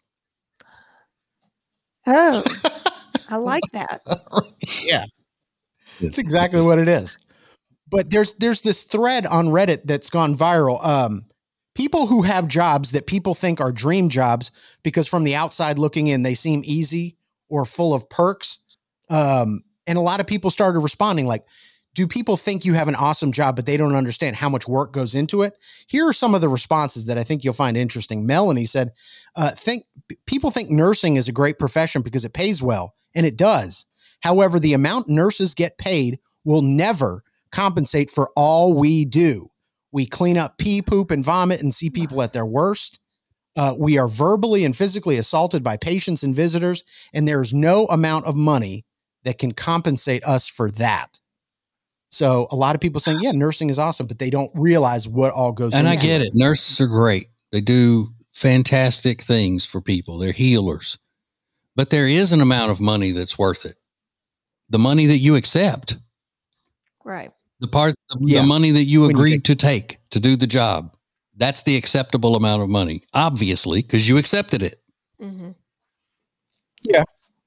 Oh, I like that. Yeah, that's exactly what it is. But there's this thread on Reddit that's gone viral. People who have jobs that people think are dream jobs because from the outside looking in, they seem easy or full of perks. And a lot of people started responding like, do people think you have an awesome job, but they don't understand how much work goes into it? Here are some of the responses that I think you'll find interesting. Melanie said, people think nursing is a great profession because it pays well, and it does. However, the amount nurses get paid will never compensate for all we do. We clean up pee, poop, and vomit and see people at their worst. We are verbally and physically assaulted by patients and visitors, and there's no amount of money that can compensate us for that. So a lot of people saying, yeah, nursing is awesome, but they don't realize what all goes into it. And I get it. Nurses are great. They do fantastic things for people. They're healers. But there is an amount of money that's worth it. The money that you accept. Right. The money that you agreed to take to do the job. That's the acceptable amount of money, obviously, because you accepted it. Mm-hmm. Yeah.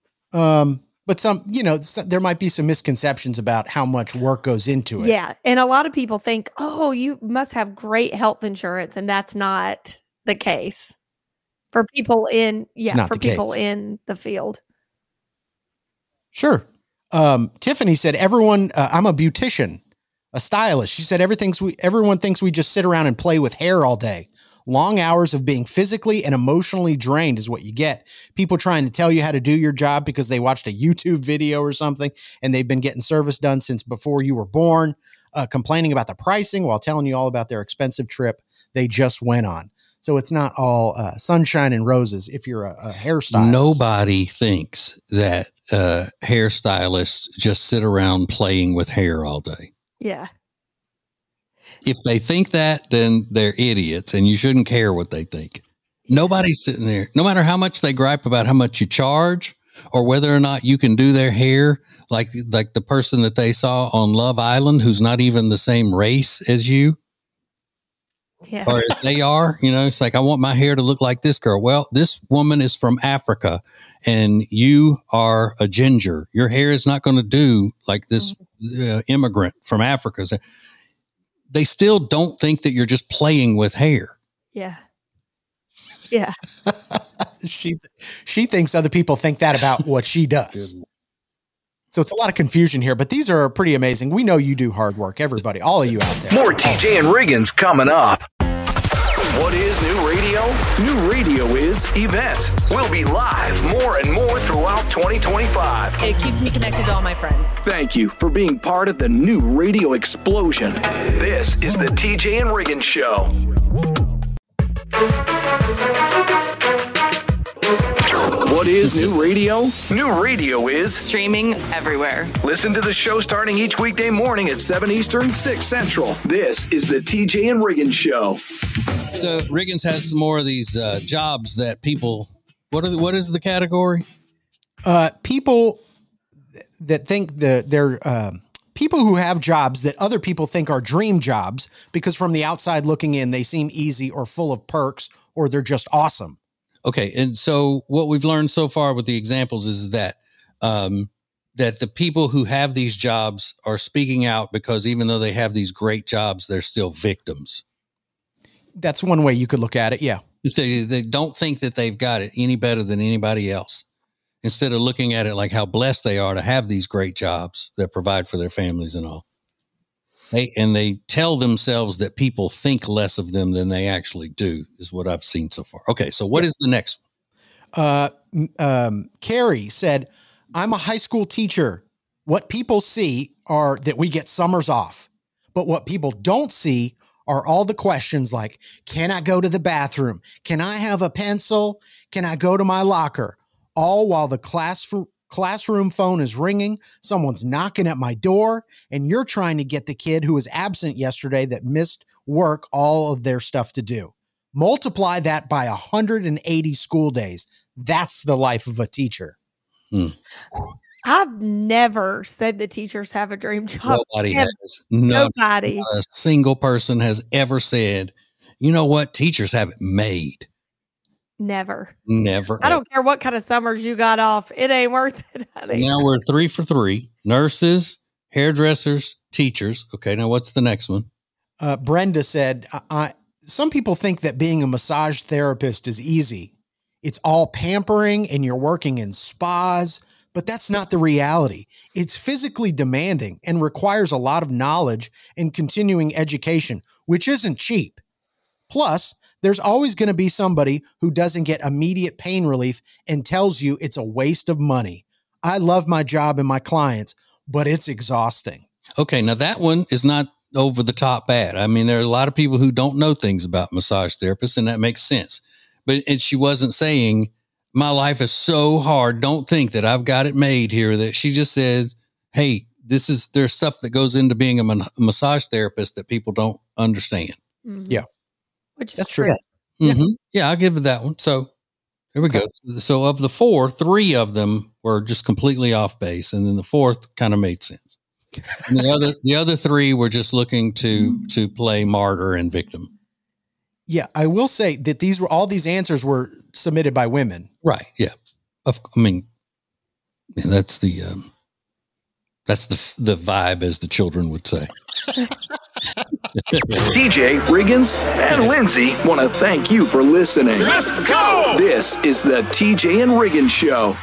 But there might be some misconceptions about how much work goes into it. Yeah. And a lot of people think, oh, you must have great health insurance. And that's not the case for people in the field. Sure. Tiffany said, I'm a beautician, a stylist. She said, everyone thinks we just sit around and play with hair all day. Long hours of being physically and emotionally drained is what you get. People trying to tell you how to do your job because they watched a YouTube video or something and they've been getting service done since before you were born, complaining about the pricing while telling you all about their expensive trip they just went on. So it's not all sunshine and roses if you're a hairstylist. Nobody thinks that hairstylists just sit around playing with hair all day. Yeah. If they think that, then they're idiots and you shouldn't care what they think. Nobody's sitting there, no matter how much they gripe about how much you charge or whether or not you can do their hair, like the person that they saw on Love Island, who's not even the same race as you. Yeah. Or as they are, it's like, I want my hair to look like this girl. Well, this woman is from Africa and you are a ginger. Your hair is not going to do like this immigrant from Africa. So they still don't think that you're just playing with hair. Yeah. Yeah. She thinks other people think that about what she does. So it's a lot of confusion here, but these are pretty amazing. We know you do hard work, everybody, all of you out there. More TJ and Riggins coming up. What is new radio? New radio is events. We'll be live more and more throughout 2025. It keeps me connected to all my friends. Thank you for being part of the new radio explosion. This is the TJ and Riggins Show. What is new radio? New radio is Streaming everywhere. Listen to the show starting each weekday morning at 7 Eastern, 6 Central. This is the TJ and Riggins Show. So Riggins has some more of these jobs that people. What is the category? People that think that they're people who have jobs that other people think are dream jobs because from the outside looking in, they seem easy or full of perks, or they're just awesome. Okay, and so what we've learned so far with the examples is that that the people who have these jobs are speaking out because even though they have these great jobs, they're still victims. That's one way you could look at it. Yeah. They don't think that they've got it any better than anybody else. Instead of looking at it like how blessed they are to have these great jobs that provide for their families and all. They tell themselves that people think less of them than they actually do, is what I've seen so far. Okay, so what is the next one? Carrie said, I'm a high school teacher. What people see are that we get summers off. But what people don't see are all the questions like, can I go to the bathroom? Can I have a pencil? Can I go to my locker? All while the classroom phone is ringing, someone's knocking at my door, and you're trying to get the kid who was absent yesterday that missed work all of their stuff to do. Multiply that by 180 school days. That's the life of a teacher. I've never said the teachers have a dream job. Nobody has. Nobody. Not a single person has ever said, you know what? Teachers have it made. Never. Never. I don't care what kind of summers you got off. It ain't worth it, honey. Now we're 3 for 3. Nurses, hairdressers, teachers. Okay, now what's the next one? Brenda said, some people think that being a massage therapist is easy. It's all pampering and you're working in spas, but that's not the reality. It's physically demanding and requires a lot of knowledge and continuing education, which isn't cheap. Plus, there's always going to be somebody who doesn't get immediate pain relief and tells you it's a waste of money. I love my job and my clients, but it's exhausting. Okay, now that one is not over the top bad. I mean, there are a lot of people who don't know things about massage therapists, and that makes sense. And she wasn't saying, my life is so hard, don't think that I've got it made here. That she just says, hey, there's stuff that goes into being a massage therapist that people don't understand. Mm-hmm. Yeah. Which is That's true. Mm-hmm. Yeah, I'll give it that one. So there we go. So of the 4, 3 of them were just completely off base, and then the 4th kind of made sense. And the other 3 were just looking to play martyr and victim. Yeah, I will say that all these answers were submitted by women. Right. Yeah. That's the vibe, as the children would say. TJ, Riggins, and Lindsay want to thank you for listening. Let's go! This is the TJ and Riggins Show.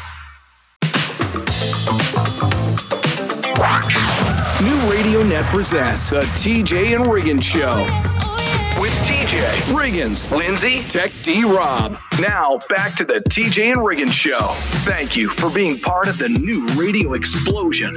New Radio Net presents the TJ and Riggins Show. With TJ, Riggins, Lindsay, Tech D Rob. Now back to the TJ and Riggins Show. Thank you for being part of the new radio explosion.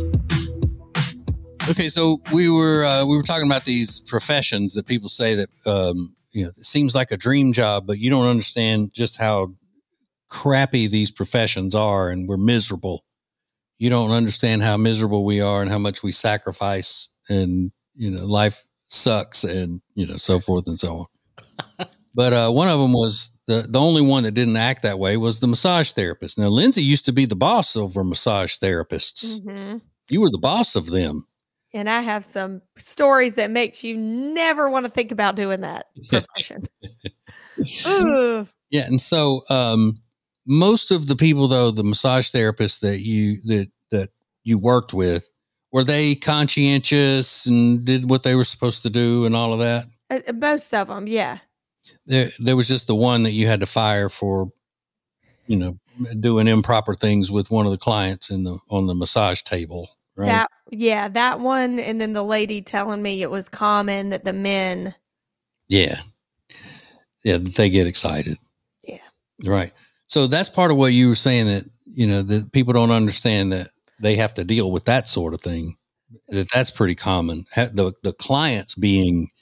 Okay, so we were talking about these professions that people say that it seems like a dream job, but you don't understand just how crappy these professions are, and we're miserable. You don't understand how miserable we are and how much we sacrifice, and life sucks, and so forth and so on. But one of them was the only one that didn't act that way was the massage therapist. Now, Lindsay used to be the boss over massage therapists. Mm-hmm. You were the boss of them. And I have some stories that makes you never want to think about doing that profession. Ooh. Yeah. And so most of the people, though, the massage therapists that you worked with, were they conscientious and did what they were supposed to do and all of that? Most of them, yeah. There was just the one that you had to fire for, doing improper things with one of the clients on the massage table, right? That one. And then the lady telling me it was common that the men. Yeah. Yeah. They get excited. Yeah. Right. So that's part of what you were saying, that, that people don't understand that they have to deal with that sort of thing. That's pretty common. The clients being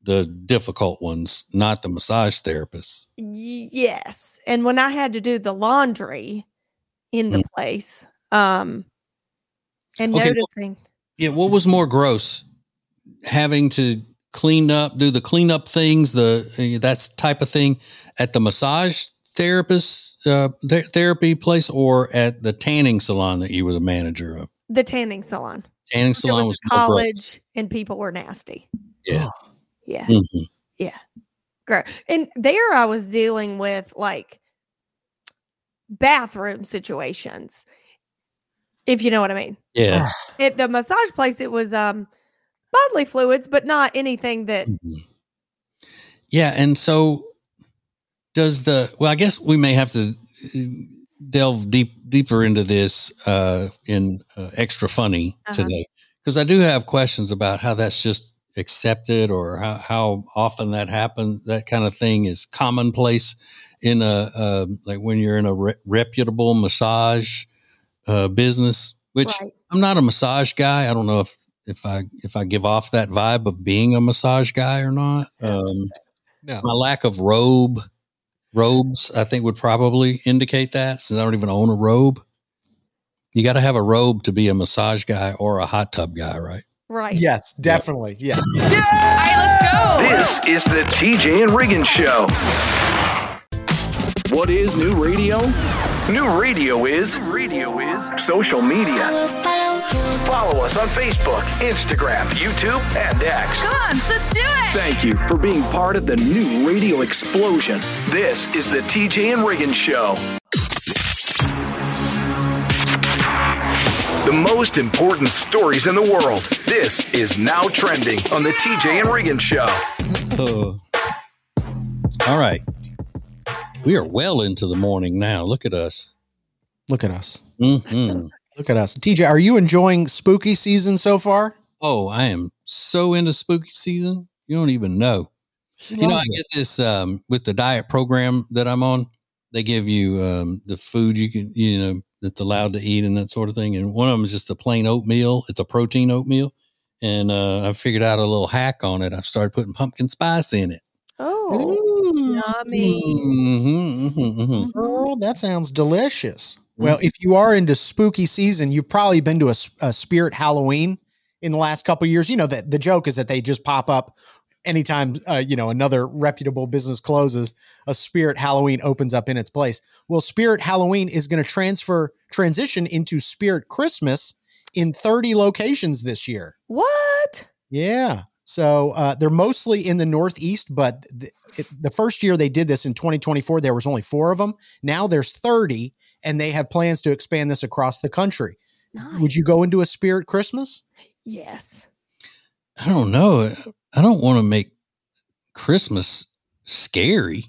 the difficult ones, not the massage therapists. Yes. And when I had to do the laundry in the place, and noticing. What was more gross? Having to do the cleanup things, that's type of thing at the massage therapist therapy place, or at the tanning salon that you were the manager of? The tanning salon. Tanning salon was college, and people were nasty. Yeah. Yeah. Mm-hmm. Yeah. Great. And there I was dealing with like bathroom situations, if you know what I mean. Yeah. At the massage place, it was bodily fluids, but not anything that. Yeah. And so I guess we may have to delve deeper into this in extra funny today, because I do have questions about how that's just accepted, or how often that happens. That kind of thing is commonplace in like when you're in a reputable massage business, which I'm not a massage guy. I don't know if I give off that vibe of being a massage guy or not. No. My lack of robes, I think, would probably indicate that, since I don't even own a robe. You got to have a robe to be a massage guy or a hot tub guy, right? Right. Yes, definitely. Yeah. All right, let's go. This is the TJ and Riggins Show. What is new radio? New radio is social media. Follow us on Facebook, Instagram, YouTube, and X. Come on, let's do it. Thank you for being part of the new radio explosion. This is the TJ and Riggins Show. The most important stories in the world. This is Now Trending on the TJ and Riggins Show. All right. We are well into the morning now. Look at us. Look at us. Mm-hmm. Look at us. TJ, are you enjoying spooky season so far? Oh, I am so into spooky season. You don't even know. I get this with the diet program that I'm on. They give you the food you can, that's allowed to eat and that sort of thing. And one of them is just a plain oatmeal. It's a protein oatmeal. And I figured out a little hack on it. I've started putting pumpkin spice in it. Oh, yummy. Oh, that sounds delicious. Well, if you are into spooky season, you've probably been to a Spirit Halloween in the last couple of years. You know, that the joke is that they just pop up anytime, another reputable business closes, a Spirit Halloween opens up in its place. Well, Spirit Halloween is going to transition into Spirit Christmas in 30 locations this year. What? Yeah. So they're mostly in the Northeast, but the first year they did this in 2024, there was only 4 of them. Now there's 30, and they have plans to expand this across the country. Nice. Would you go into a Spirit Christmas? Yes. I don't know. I don't want to make Christmas scary.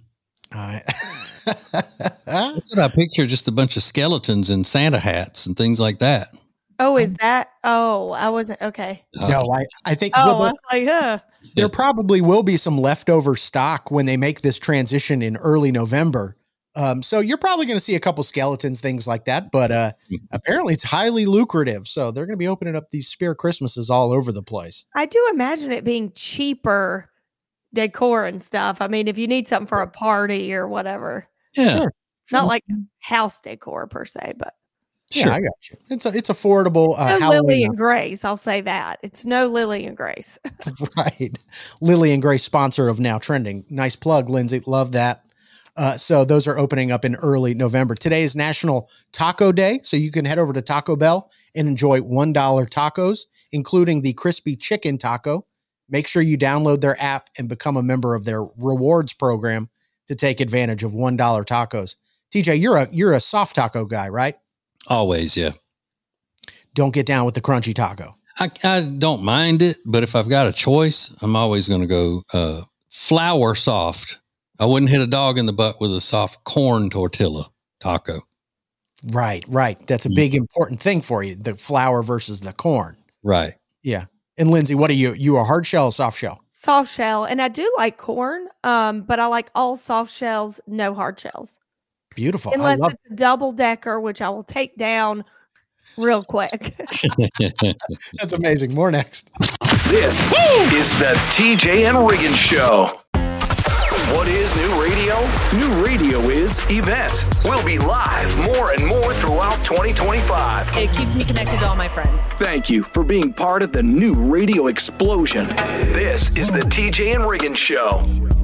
That's what I picture, just a bunch of skeletons in Santa hats and things like that. Oh, is that? Oh, I wasn't. Okay. No, I think. Oh, I was like, there probably will be some leftover stock when they make this transition in early November. So you're probably going to see a couple skeletons, things like that. But apparently it's highly lucrative. So they're going to be opening up these Spirit Christmases all over the place. I do imagine it being cheaper decor and stuff. I mean, if you need something for a party or whatever. Yeah. Sure. Not like house decor per se, but. Yeah, I got you. It's affordable. No Lily and Grace. I'll say that. It's no Lily and Grace. Right. Lily and Grace, sponsor of Now Trending. Nice plug, Lindsay. Love that. So those are opening up in early November. Today is National Taco Day, so you can head over to Taco Bell and enjoy $1 tacos, including the crispy chicken taco. Make sure you download their app and become a member of their rewards program to take advantage of $1 tacos. TJ, you're a soft taco guy, right? Always, yeah. Don't get down with the crunchy taco. I don't mind it, but if I've got a choice, I'm always going to go flour soft. I wouldn't hit a dog in the butt with a soft corn tortilla taco. Right. That's a big important thing for you, the flour versus the corn. Right. Yeah. And Lindsay, what are you? You a hard shell or soft shell? Soft shell. And I do like corn, but I like all soft shells, no hard shells. Beautiful. Unless it's a double decker, which I will take down real quick. That's amazing. More next. This is the TJ and Regan Show. What is new radio? New radio is events. We'll be live more and more throughout 2025. It keeps me connected to all my friends. Thank you for being part of the new radio explosion. This is the TJ and Regan Show.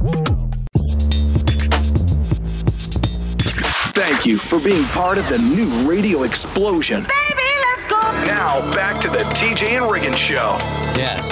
Thank you for being part of the new radio explosion. Baby, let's go. Now back to the TJ and Regan Show. Yes.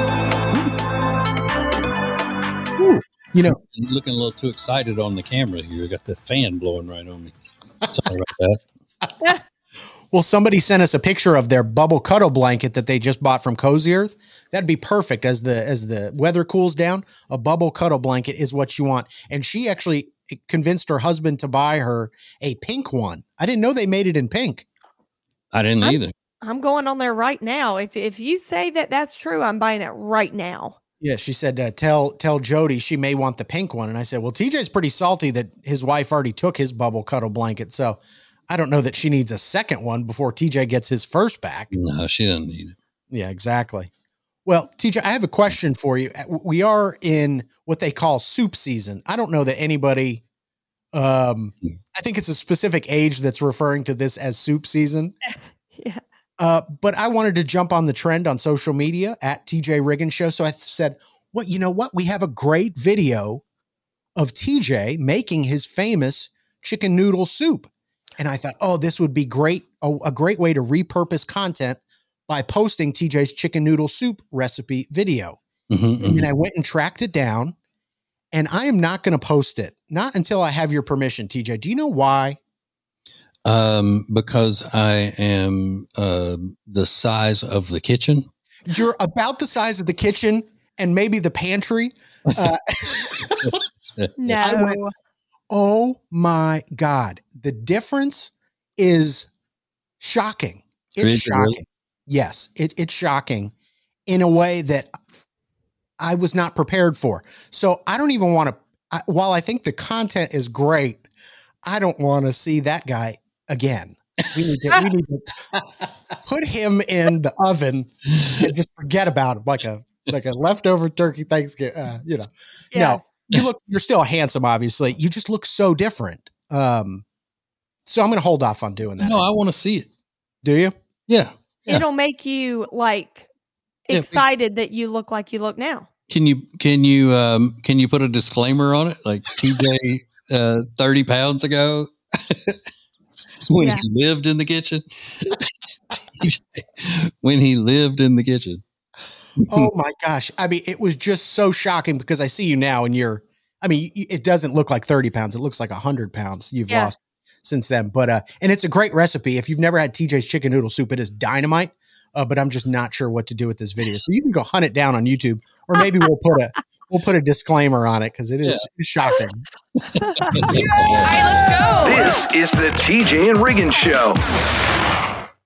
You know, I'm looking a little too excited on the camera here. I got the fan blowing right on me. Sorry about that. well, somebody sent us a picture of their bubble cuddle blanket that they just bought from Cozy Earth. That'd be perfect as the weather cools down. A bubble cuddle blanket is what you want. And she actually convinced her husband to buy her a pink one. I didn't know they made it in pink. I didn't either. I'm going on there right now. If you say that that's true, I'm buying it right now. Yeah, she said, tell Jody she may want the pink one. And I said, well, TJ's pretty salty that his wife already took his bubble cuddle blanket. So I don't know that she needs a second one before TJ gets his first back. No, she doesn't need it. Yeah, exactly. Well, TJ, I have a question for you. We are in what they call soup season. I don't know that anybody, I think it's a specific age that's referring to this as soup season. Yeah. But I wanted to jump on the trend on social media at TJ Regan Show. So I said, well, you know what? We have a great video of TJ making his famous chicken noodle soup. And I thought, oh, this would be great. A great way to repurpose content by posting TJ's chicken noodle soup recipe video. Mm-hmm, and then I went and tracked it down, and I am not going to post it. Not until I have your permission, TJ. Do you know why? Because I am the size of the kitchen. You're about the size of the kitchen and maybe the pantry. No. Oh my God. The difference is shocking. It's shocking. Really? Yes, it's shocking in a way that I was not prepared for. So I don't even want to, while I think the content is great, I don't want to see that guy again. We need to put him in the oven and just forget about him like a leftover turkey Thanksgiving. Yeah. No, you're still handsome, obviously. You just look so different. So I'm going to hold off on doing that. No, I want to see it. Do you? Yeah. It'll make you excited that you look like you look now. Can you put a disclaimer on it? Like TJ 30 pounds ago when he lived in the kitchen. When he lived in the kitchen. Oh my gosh. I mean, it was just so shocking because I see you now and it doesn't look like 30 pounds. It looks like 100 pounds you've lost since then. But, and it's a great recipe. If you've never had TJ's chicken noodle soup, it is dynamite. But I'm just not sure what to do with this video. So you can go hunt it down on YouTube, or maybe we'll put a disclaimer on it because it is shocking. All right, let's go. This is the TJ and Regan Show.